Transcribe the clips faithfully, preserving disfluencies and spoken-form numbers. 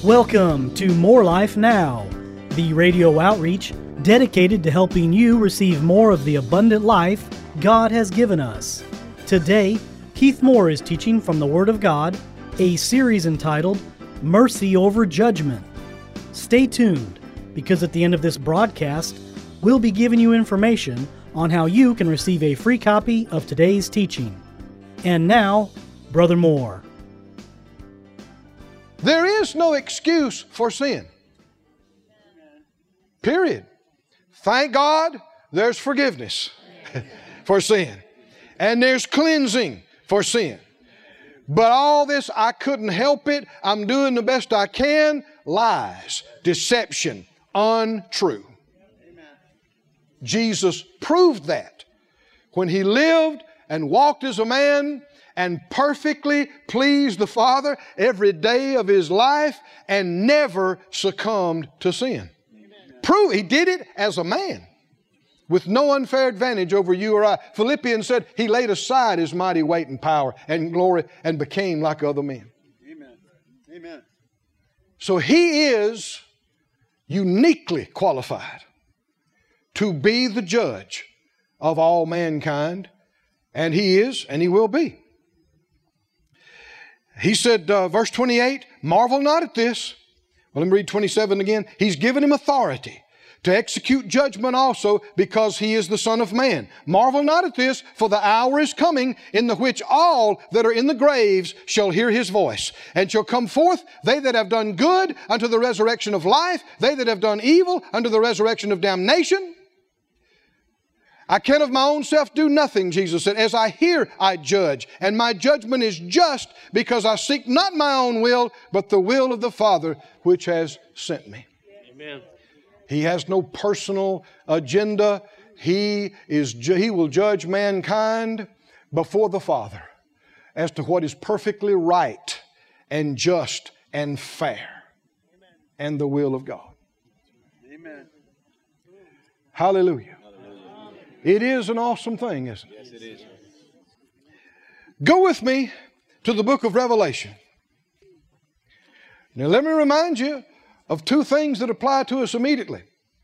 Welcome to More Life Now, the radio outreach dedicated to helping you receive more of the abundant life God has given us. Today, Keith Moore is teaching from the Word of God, a series entitled Mercy Over Judgment. Stay tuned, because at the end of this broadcast, we'll be giving you information on how you can receive a free copy of today's teaching. And now, Brother Moore. There is no excuse for sin. Period. Thank God there's forgiveness for sin. And there's cleansing for sin. But all this, I couldn't help it, I'm doing the best I can, lies, deception, untrue. Jesus proved that when He lived and walked as a man and perfectly pleased the Father every day of His life and never succumbed to sin. Prove He did it as a man with no unfair advantage over you or I. Philippians said He laid aside His mighty weight and power and glory and became like other men. Amen. Amen. So He is uniquely qualified to be the judge of all mankind, and He is, and He will be. He said, uh, verse twenty-eight, marvel not at this. Well, let me read twenty-seven again. He's given Him authority to execute judgment also, because He is the Son of Man. Marvel not at this, for the hour is coming in the which all that are in the graves shall hear His voice, and shall come forth, they that have done good unto the resurrection of life, they that have done evil unto the resurrection of damnation. I can of my own self do nothing, Jesus said. As I hear, I judge. And my judgment is just, because I seek not my own will, but the will of the Father which has sent me. Amen. He has no personal agenda. He is, He will judge mankind before the Father as to what is perfectly right and just and fair. Amen. And the will of God. Amen. Hallelujah. It is an awesome thing, isn't it? Yes, it is. Go with me to the book of Revelation. Now let me remind you of two things that apply to us immediately.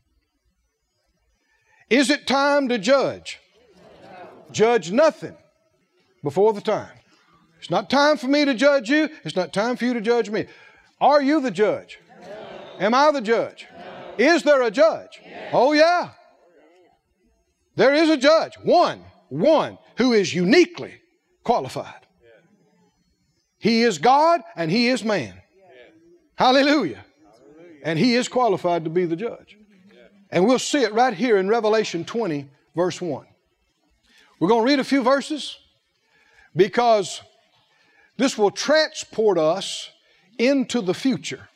Is it time to judge? Judge nothing before the time. It's not time for me to judge you. It's not time for you to judge me. Are you the judge? Am I the judge? Is there a judge? Oh yeah. There is a judge, one, one who is uniquely qualified. He is God and He is man. Hallelujah. And He is qualified to be the judge. And we'll see it right here in Revelation twenty, verse one. We're going to read a few verses because this will transport us into the future.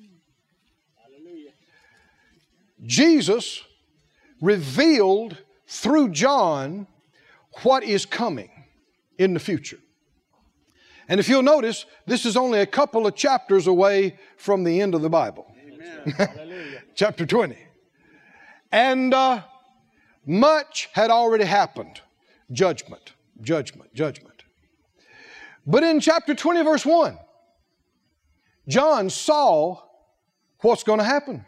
Jesus revealed through John what is coming in the future. And if you'll notice, this is only a couple of chapters away from the end of the Bible. Chapter twenty. And uh, much had already happened. Judgment, judgment, judgment. But in chapter twenty, verse one, John saw what's going to happen.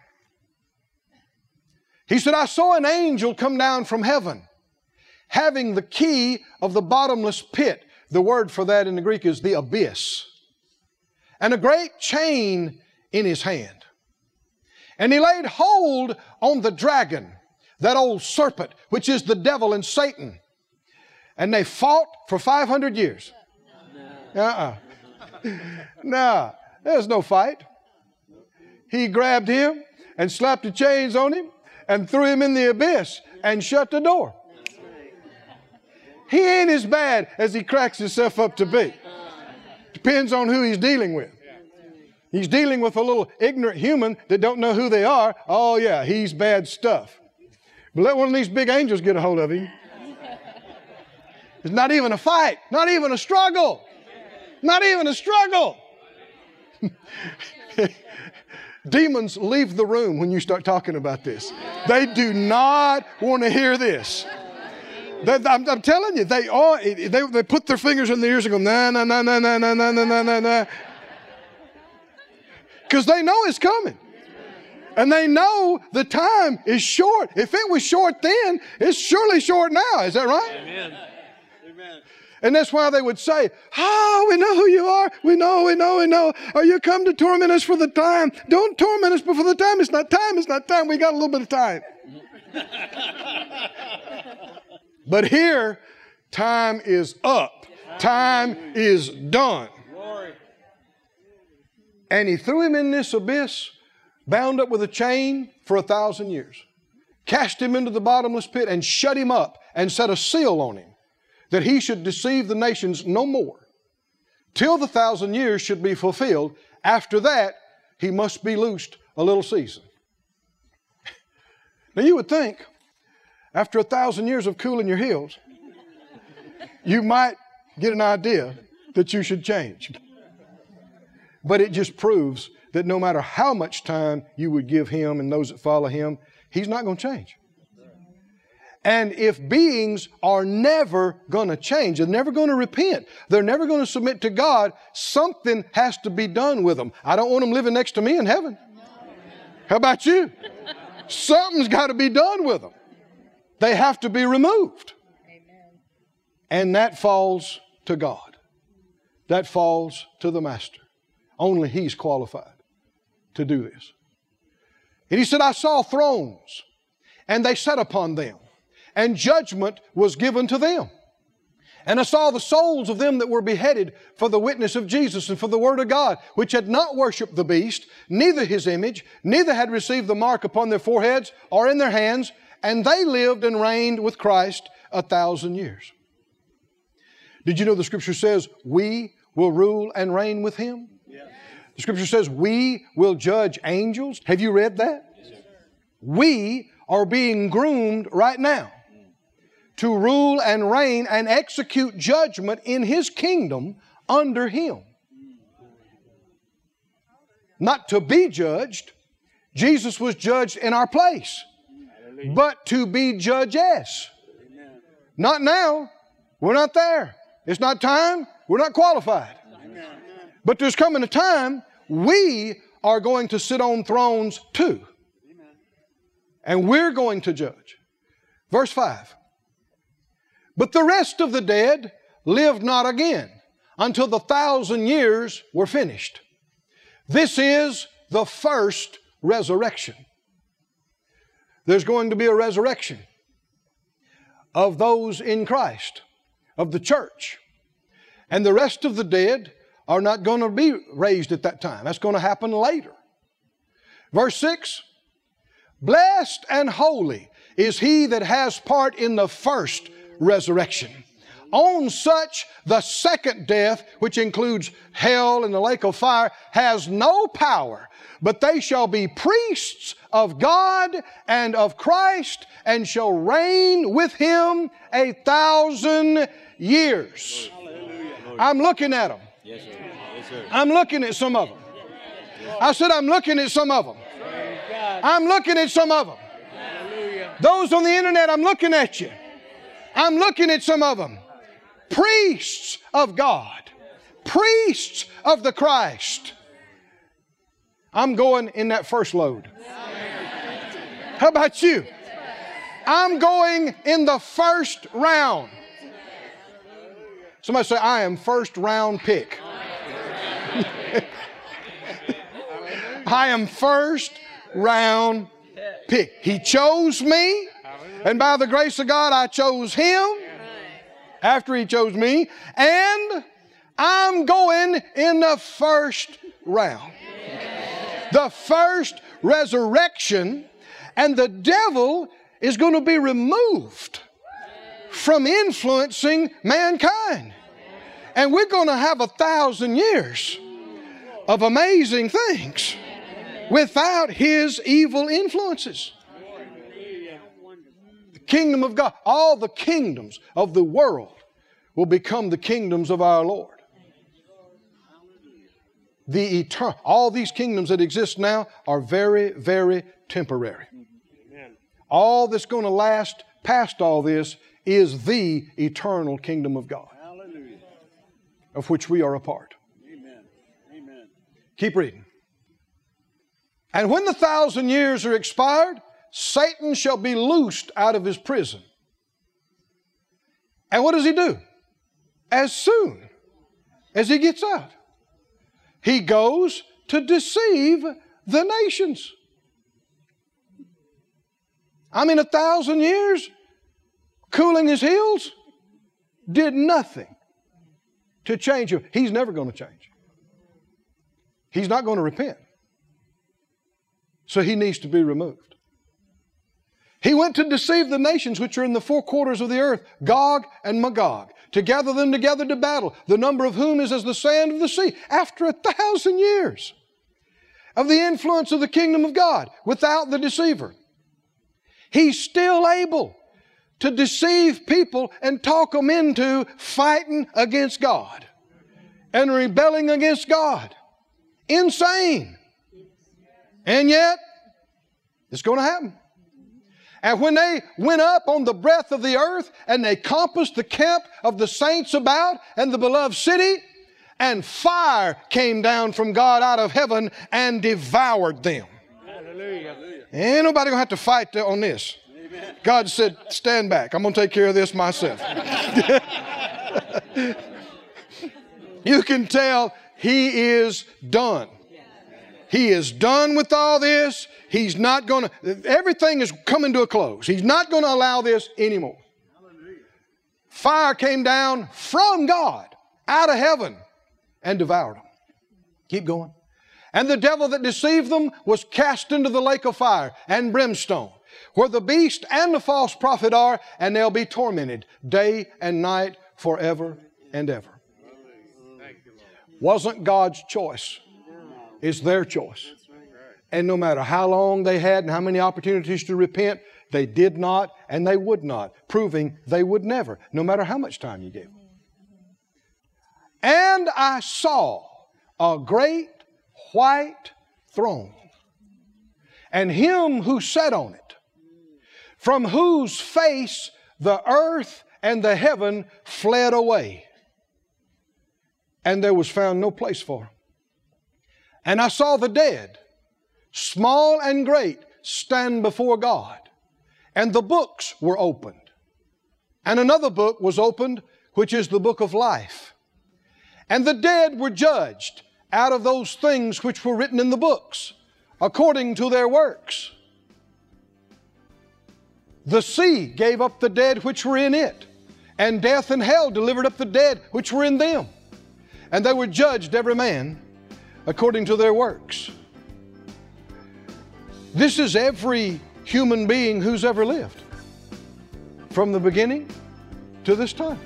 He said, I saw an angel come down from heaven, having the key of the bottomless pit. The word for that in the Greek is the abyss. And a great chain in his hand. And he laid hold on the dragon, that old serpent, which is the devil and Satan. And they fought for five hundred years. Uh-uh. No, there's no fight. He grabbed him and slapped the chains on him and threw him in the abyss and shut the door. He ain't as bad as he cracks himself up to be. Depends on who he's dealing with. He's dealing with a little ignorant human that don't know who they are. Oh yeah, he's bad stuff. But let one of these big angels get a hold of him. It's not even a fight. Not even a struggle. Not even a struggle. Demons leave the room when you start talking about this. They do not want to hear this. They, I'm, I'm telling you, they all they, they put their fingers in their ears and go, nah, nah, nah, nah, nah, nah, nah, nah, nah, nah. Because they know it's coming. And they know the time is short. If it was short then, it's surely short now. Is that right? Amen. Amen. And that's why they would say, oh, we know who you are. We know, we know, we know. Are you come to torment us for the time? Don't torment us before the time. It's not time. It's not time. We got a little bit of time. But here, time is up. Time is done. And he threw him in this abyss, bound up with a chain for a thousand years, cast him into the bottomless pit and shut him up and set a seal on him, that he should deceive the nations no more, till the thousand years should be fulfilled. After that, he must be loosed a little season. Now you would think, after a thousand years of cooling your heels, you might get an idea that you should change. But it just proves that no matter how much time you would give him and those that follow him, he's not going to change. And if beings are never going to change, they're never going to repent, they're never going to submit to God, something has to be done with them. I don't want them living next to me in heaven. How about you? Something's got to be done with them. They have to be removed. And that falls to God. That falls to the Master. Only He's qualified to do this. And he said, I saw thrones, and they sat upon them, and judgment was given to them. And I saw the souls of them that were beheaded for the witness of Jesus and for the word of God, which had not worshipped the beast, neither his image, neither had received the mark upon their foreheads or in their hands, and they lived and reigned with Christ a thousand years. Did you know the Scripture says we will rule and reign with Him? Yes. The Scripture says we will judge angels. Have you read that? Yes, sir. We are being groomed right now to rule and reign and execute judgment in His kingdom under Him. Not to be judged. Jesus was judged in our place. Hallelujah. But to be judges. Amen. Not now. We're not there. It's not time. We're not qualified. Amen. But there's coming a time we are going to sit on thrones too. Amen. And we're going to judge. Verse five. But the rest of the dead lived not again until the thousand years were finished. This is the first resurrection. There's going to be a resurrection of those in Christ, of the church. And the rest of the dead are not going to be raised at that time. That's going to happen later. Verse six. Blessed and holy is he that has part in the first resurrection. On such the second death, which includes hell and the lake of fire, has no power, but they shall be priests of God and of Christ, and shall reign with Him a thousand years. Hallelujah. I'm looking at them. Yes, sir. Yes, sir. I'm looking at some of them. I said I'm looking at some of them. I'm looking at some of them. Those on the internet, I'm looking at you. I'm looking at some of them. Priests of God. Priests of the Christ. I'm going in that first load. How about you? I'm going in the first round. Somebody say, I am first round pick. I am first round pick. He chose me, and by the grace of God, I chose Him after He chose me, and I'm going in the first round. The first resurrection, and the devil is going to be removed from influencing mankind. And we're going to have a thousand years of amazing things without his evil influences. The kingdom of God, all the kingdoms of the world will become the kingdoms of our Lord. The eternal, all these kingdoms that exist now are very, very temporary. Amen. All that's going to last past all this is the eternal kingdom of God. Hallelujah. Of which we are a part. Amen. Amen. Keep reading. And when the thousand years are expired, Satan shall be loosed out of his prison. And what does he do? As soon as he gets out, he goes to deceive the nations. I mean, a thousand years cooling his heels did nothing to change him. He's never going to change. He's not going to repent. So he needs to be removed. He went to deceive the nations which are in the four quarters of the earth, Gog and Magog, to gather them together to battle, the number of whom is as the sand of the sea. After a thousand years of the influence of the kingdom of God, without the deceiver, he's still able to deceive people and talk them into fighting against God and rebelling against God. Insane. And yet, it's going to happen. And when they went up on the breadth of the earth and they compassed the camp of the saints about and the beloved city, and fire came down from God out of heaven and devoured them. Hallelujah. Ain't nobody going to have to fight on this. Amen. God said, stand back. I'm going to take care of this myself. You can tell he is done. He is done with all this. He's not going to, everything is coming to a close. He's not going to allow this anymore. Fire came down from God out of heaven and devoured them. Keep going. And the devil that deceived them was cast into the lake of fire and brimstone, where the beast and the false prophet are, and they'll be tormented day and night forever and ever. Wasn't God's choice. It's their choice. And no matter how long they had and how many opportunities to repent, they did not and they would not, proving they would never, no matter how much time you gave them. And I saw a great white throne, and him who sat on it, from whose face the earth and the heaven fled away, and there was found no place for him. And I saw the dead, small and great, stand before God, and the books were opened. And another book was opened, which is the book of life. And the dead were judged out of those things which were written in the books, according to their works. The sea gave up the dead which were in it, and death and hell delivered up the dead which were in them. And they were judged, every man, according to their works. This is every human being who's ever lived, from the beginning to this time.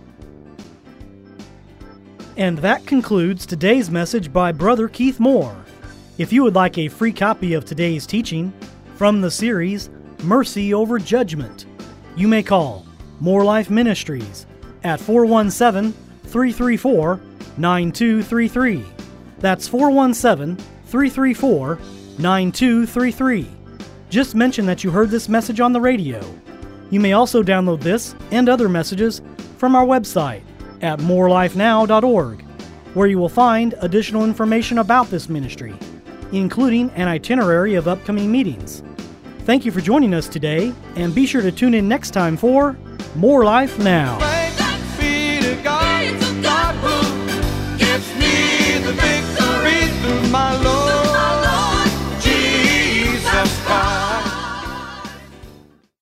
And that concludes today's message by Brother Keith Moore. If you would like a free copy of today's teaching from the series Mercy Over Judgment, you may call More Life Ministries at four one seven, three three four, nine two three three. That's four one seven, three three four, nine two three three. Just mention that you heard this message on the radio. You may also download this and other messages from our website at more life now dot org, where you will find additional information about this ministry, including an itinerary of upcoming meetings. Thank you for joining us today, and be sure to tune in next time for More Life Now.